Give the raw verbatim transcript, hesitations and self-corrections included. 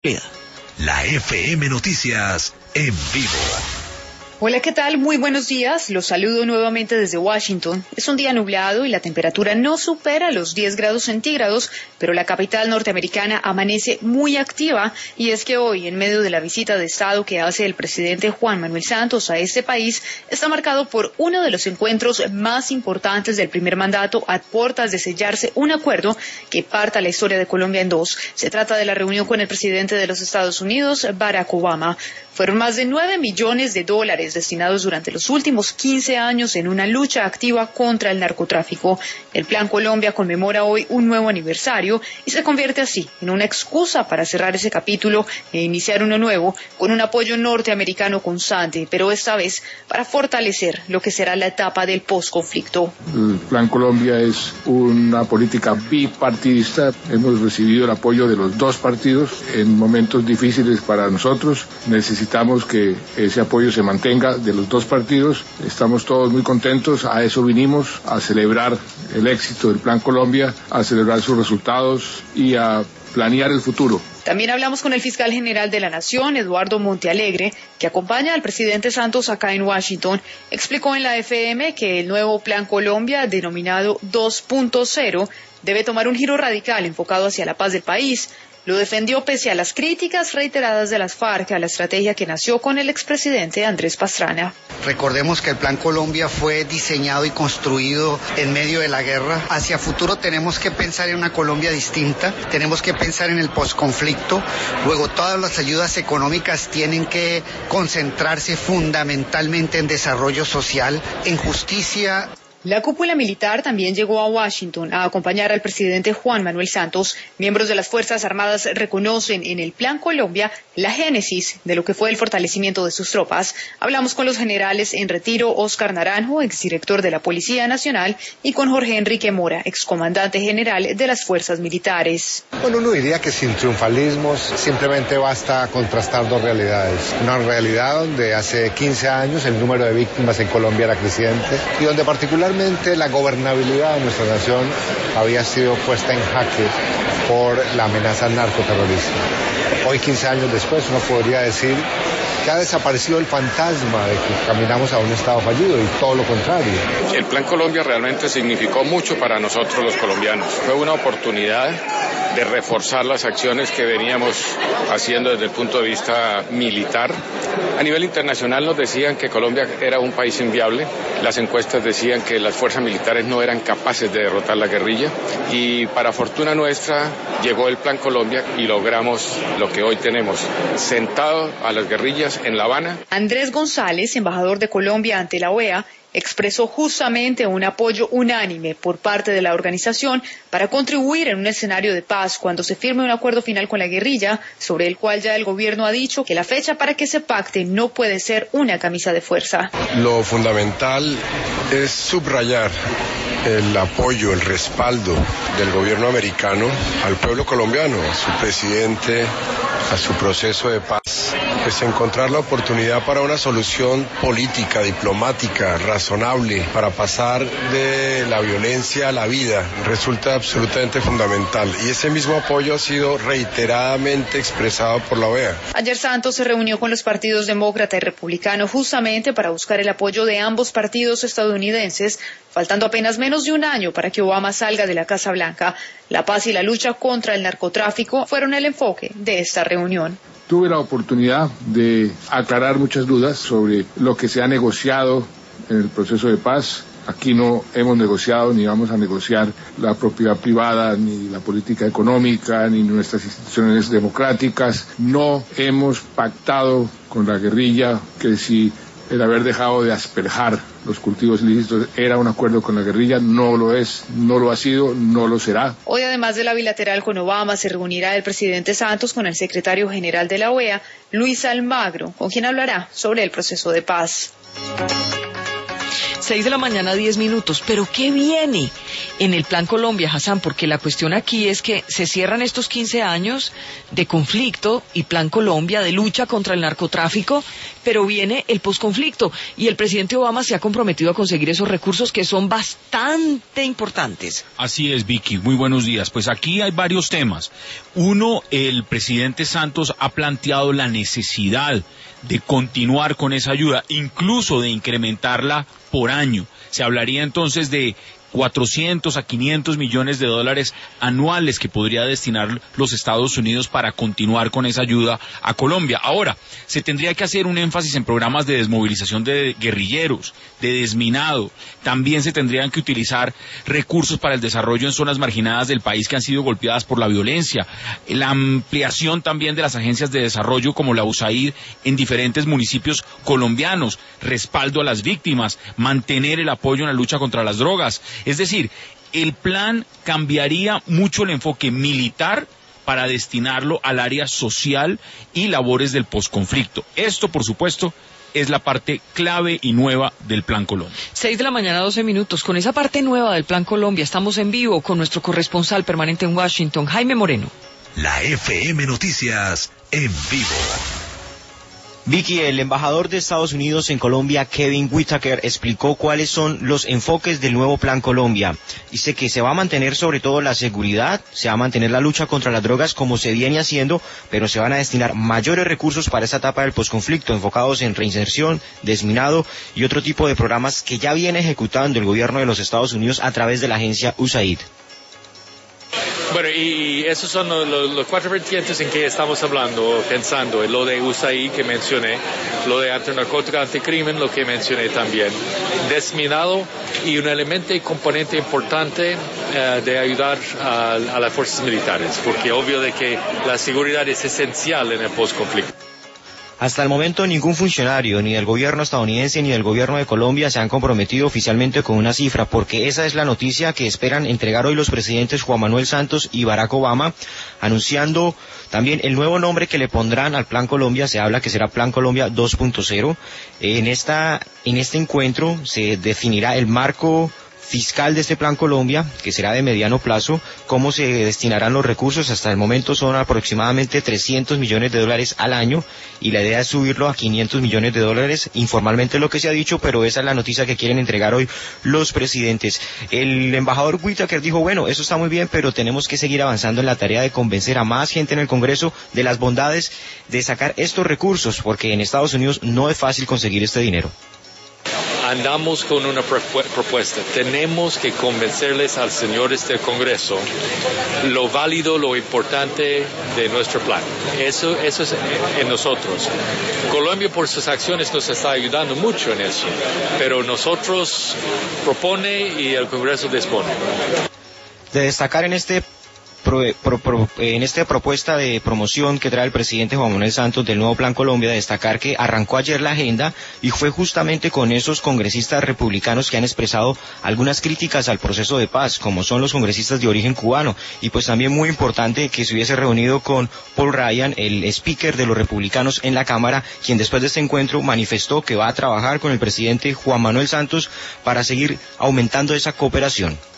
La F M Noticias en vivo. Hola, ¿qué tal? Muy buenos días. Los saludo nuevamente desde Washington. Es un día nublado y la temperatura no supera los diez grados centígrados, pero la capital norteamericana amanece muy activa, y es que hoy, en medio de la visita de Estado que hace el presidente Juan Manuel Santos a este país, está marcado por uno de los encuentros más importantes del primer mandato, a puertas de sellarse un acuerdo que parta la historia de Colombia en dos. Se trata de la reunión con el presidente de los Estados Unidos, Barack Obama. Fueron más de nueve millones de dólares destinados durante los últimos quince años en una lucha activa contra el narcotráfico. El Plan Colombia conmemora hoy un nuevo aniversario y se convierte así en una excusa para cerrar ese capítulo e iniciar uno nuevo con un apoyo norteamericano constante, pero esta vez para fortalecer lo que será la etapa del posconflicto. El Plan Colombia es una política bipartidista. Hemos recibido el apoyo de los dos partidos en momentos difíciles para nosotros. Necesitamos que ese apoyo se mantenga de los dos partidos. Estamos todos muy contentos. A eso vinimos, a celebrar el éxito del Plan Colombia, a celebrar sus resultados y a planear el futuro. También hablamos con el fiscal general de la Nación, Eduardo Montealegre, que acompaña al presidente Santos acá en Washington. Explicó en la F M que el nuevo Plan Colombia, denominado dos punto cero, debe tomar un giro radical enfocado hacia la paz del país. Lo defendió pese a las críticas reiteradas de las FARC a la estrategia que nació con el expresidente Andrés Pastrana. Recordemos que el Plan Colombia fue diseñado y construido en medio de la guerra. Hacia futuro tenemos que pensar en una Colombia distinta, tenemos que pensar en el posconflicto. Luego, todas las ayudas económicas tienen que concentrarse fundamentalmente en desarrollo social, en justicia. La cúpula militar también llegó a Washington a acompañar al presidente Juan Manuel Santos. Miembros de las Fuerzas Armadas reconocen en el Plan Colombia la génesis de lo que fue el fortalecimiento de sus tropas. Hablamos con los generales en retiro Óscar Naranjo, exdirector de la Policía Nacional, y con Jorge Enrique Mora, excomandante general de las Fuerzas Militares. Bueno, uno diría que sin triunfalismos simplemente basta contrastar dos realidades. Una realidad donde hace quince años el número de víctimas en Colombia era creciente y donde particularmente la gobernabilidad de nuestra nación había sido puesta en jaque por la amenaza al narcoterrorismo. Hoy, quince años después, uno podría decir que ha desaparecido el fantasma de que caminamos a un Estado fallido, y todo lo contrario. El Plan Colombia realmente significó mucho para nosotros los colombianos. Fue una oportunidad de reforzar las acciones que veníamos haciendo desde el punto de vista militar. A nivel internacional nos decían que Colombia era un país inviable. Las encuestas decían que las fuerzas militares no eran capaces de derrotar la guerrilla, y para fortuna nuestra llegó el Plan Colombia y logramos lo que hoy tenemos, sentado a las guerrillas en La Habana. Andrés González, embajador de Colombia ante la O E A, expresó justamente un apoyo unánime por parte de la organización para contribuir en un escenario de paz cuando se firme un acuerdo final con la guerrilla, sobre el cual ya el gobierno ha dicho que la fecha para que se pacte no puede ser una camisa de fuerza. Lo fundamental es subrayar el apoyo, el respaldo del gobierno americano al pueblo colombiano, a su presidente, a su proceso de paz. Pues encontrar la oportunidad para una solución política, diplomática, razonable, para pasar de la violencia a la vida, resulta absolutamente fundamental. Y ese mismo apoyo ha sido reiteradamente expresado por la O E A. Ayer Santos se reunió con los partidos demócrata y republicano justamente para buscar el apoyo de ambos partidos estadounidenses, faltando apenas menos de un año para que Obama salga de la Casa Blanca. La paz y la lucha contra el narcotráfico fueron el enfoque de esta reunión. Tuve la oportunidad de aclarar muchas dudas sobre lo que se ha negociado en el proceso de paz. Aquí no hemos negociado ni vamos a negociar la propiedad privada, ni la política económica, ni nuestras instituciones democráticas. No hemos pactado con la guerrilla que si el haber dejado de asperjar los cultivos ilícitos era un acuerdo con la guerrilla. No lo es, no lo ha sido, no lo será. Hoy, además de la bilateral con Obama, se reunirá el presidente Santos con el secretario general de la O E A, Luis Almagro, con quien hablará sobre el proceso de paz. Seis de la mañana, diez minutos. ¿Pero qué viene en el Plan Colombia, Hassan? Porque la cuestión aquí es que se cierran estos quince años de conflicto y Plan Colombia, de lucha contra el narcotráfico, pero viene el posconflicto y el presidente Obama se ha comprometido a conseguir esos recursos que son bastante importantes. Así es, Vicky. Muy buenos días. Pues aquí hay varios temas. Uno, el presidente Santos ha planteado la necesidad de continuar con esa ayuda, incluso de incrementarla por año. Se hablaría entonces de cuatrocientos a quinientos millones de dólares anuales que podría destinar los Estados Unidos para continuar con esa ayuda a Colombia. Ahora, se tendría que hacer un énfasis en programas de desmovilización de guerrilleros, de desminado. También se tendrían que utilizar recursos para el desarrollo en zonas marginadas del país que han sido golpeadas por la violencia. La ampliación también de las agencias de desarrollo como la U S A I D en diferentes municipios colombianos, respaldo a las víctimas, mantener el apoyo en la lucha contra las drogas. Es decir, el plan cambiaría mucho el enfoque militar para destinarlo al área social y labores del posconflicto. Esto, por supuesto, es la parte clave y nueva del Plan Colombia. Seis de la mañana, doce minutos. Con esa parte nueva del Plan Colombia estamos en vivo con nuestro corresponsal permanente en Washington, Jaime Moreno. La F M Noticias en vivo. Vicky, el embajador de Estados Unidos en Colombia, Kevin Whitaker, explicó cuáles son los enfoques del nuevo Plan Colombia. Dice que se va a mantener sobre todo la seguridad, se va a mantener la lucha contra las drogas como se viene haciendo, pero se van a destinar mayores recursos para esta etapa del posconflicto, enfocados en reinserción, desminado y otro tipo de programas que ya viene ejecutando el gobierno de los Estados Unidos a través de la agencia U S A I D. Bueno, y esos son los, los cuatro vertientes en que estamos hablando, pensando, lo de U S A I que mencioné, lo de antinarcótica, anticrimen, lo que mencioné también, desminado y un elemento y componente importante uh, de ayudar a, a las fuerzas militares, porque obvio de que la seguridad es esencial en el postconflicto. Hasta el momento ningún funcionario, ni del gobierno estadounidense ni del gobierno de Colombia, se han comprometido oficialmente con una cifra, porque esa es la noticia que esperan entregar hoy los presidentes Juan Manuel Santos y Barack Obama, anunciando también el nuevo nombre que le pondrán al Plan Colombia. Se habla que será Plan Colombia dos punto cero. En esta, en este encuentro se definirá el marco fiscal de este Plan Colombia, que será de mediano plazo, cómo se destinarán los recursos. Hasta el momento son aproximadamente trescientos millones de dólares al año y la idea es subirlo a quinientos millones de dólares, informalmente lo que se ha dicho, pero esa es la noticia que quieren entregar hoy los presidentes. El embajador Whitaker dijo, bueno, eso está muy bien, pero tenemos que seguir avanzando en la tarea de convencer a más gente en el Congreso de las bondades de sacar estos recursos, porque en Estados Unidos no es fácil conseguir este dinero. Andamos con una propuesta. Tenemos que convencerles a los señores del Congreso lo válido, lo importante de nuestro plan. Eso, eso es en nosotros. Colombia por sus acciones nos está ayudando mucho en eso, pero nosotros propone y el Congreso dispone. De destacar en este Pro, pro, pro, en esta propuesta de promoción que trae el presidente Juan Manuel Santos del nuevo Plan Colombia, destacar que arrancó ayer la agenda y fue justamente con esos congresistas republicanos que han expresado algunas críticas al proceso de paz, como son los congresistas de origen cubano, y pues también muy importante que se hubiese reunido con Paul Ryan, el speaker de los republicanos en la Cámara, quien después de este encuentro manifestó que va a trabajar con el presidente Juan Manuel Santos para seguir aumentando esa cooperación.